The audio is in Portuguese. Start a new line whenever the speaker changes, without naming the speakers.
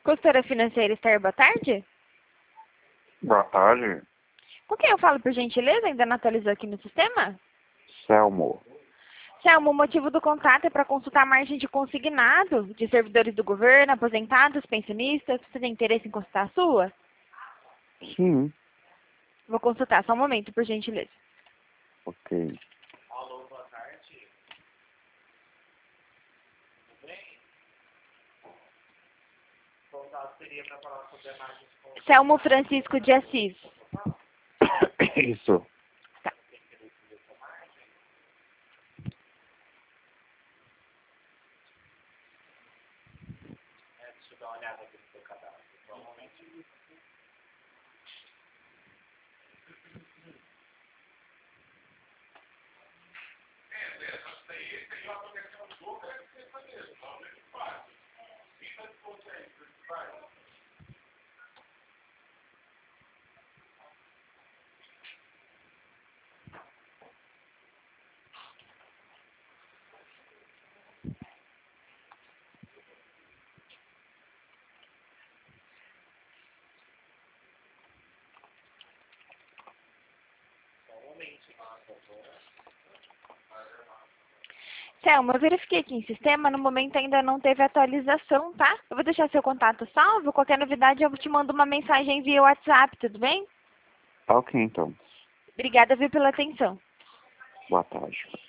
Consultora financeira Esther, boa tarde.
Boa tarde,
Com quem eu falo, por gentileza? Ainda não atualizou aqui no sistema?
Selmo.
Selmo, o motivo do contato é para consultar a margem de consignado de servidores do governo, aposentados, pensionistas. Você tem interesse em consultar a sua?
Sim,
Vou consultar, só um momento, por gentileza.
ok.
Alô, boa tarde. Tudo bem? O contato seria para falar sobre a margem de consumo.
Selmo Francisco de Assis.
Isso.
Tem interesse nessa margem? Deixa eu dar uma olhada aqui no seu cadastro. Só um momentinho.
Selma, eu verifiquei aqui em sistema, no momento ainda não teve atualização, tá? Eu vou deixar seu contato salvo, qualquer novidade eu te mando uma mensagem via WhatsApp, tudo bem?
Ok, então.
Obrigada, viu, pela atenção.
Boa tarde.